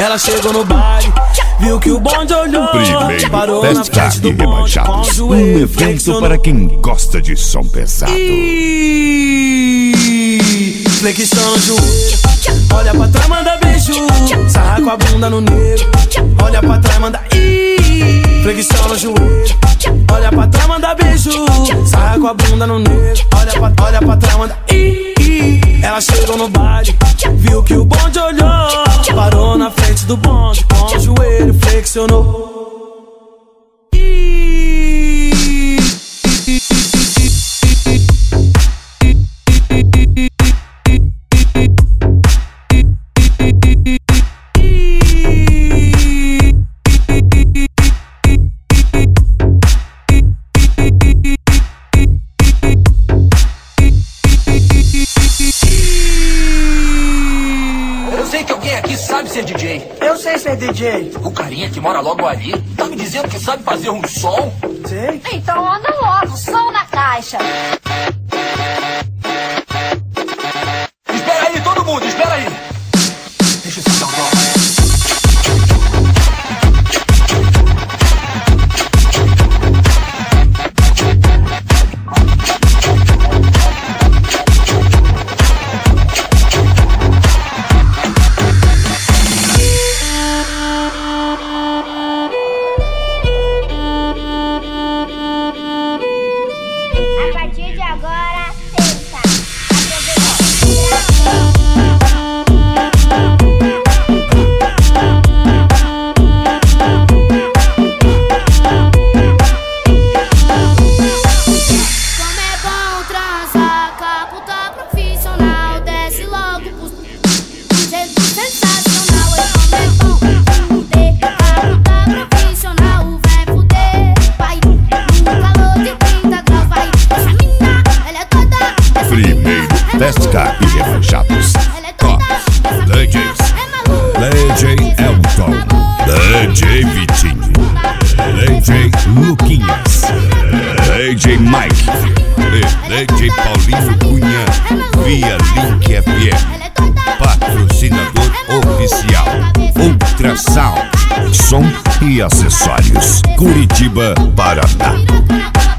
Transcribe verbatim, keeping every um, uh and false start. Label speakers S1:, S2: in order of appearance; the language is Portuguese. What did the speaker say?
S1: Ela chegou no baile, viu que o bonde olhou,
S2: Primeiro
S1: parou na frente do
S2: e
S1: bonde com o
S2: rebaixados. Um
S1: joelho
S2: evento
S1: flexionou.
S2: para quem gosta de som pesado.
S1: E flexiona o joelho, olha pra trás, manda beijo, sarra com a bunda no negro. Olha pra trás, manda i. Flexiona o joelho, olha pra trás, manda beijo, sarra com a bunda no negro. Olha pra, olha pra trás, manda i. Ela chegou no baile, viu que o bonde olhou, parou na frente do bonde com o joelho flexionou.
S3: Sabe ser D J?
S4: Eu sei ser D J.
S3: O carinha que mora logo ali tá me dizendo que sabe fazer um som?
S4: Sei.
S5: Então anda logo, som na caixa.
S3: Espera aí, todo mundo, espera aí. Deixa eu sentar um pouco.
S5: A partir de agora, senta.
S6: Como é bom transar, caputa profissional. Desce logo pro jeito sensacional. E como é bom fuder, caputa profissional. Vai fuder, vai no calor de trinta graus. Vai, essa mina, ela é toda. Essa
S2: Primeiro
S6: mina, é
S2: Pesca e rebaixados.
S6: ela é toda. Essa
S2: D Js
S6: mina, é maluca.
S2: D J Elton, D J Vitinho, D J Luquinhas, D J Mike e D J Paulinho Cunha via Link F M. Patrocinador oficial Ultrasound, som e acessórios, Curitiba, Paraná.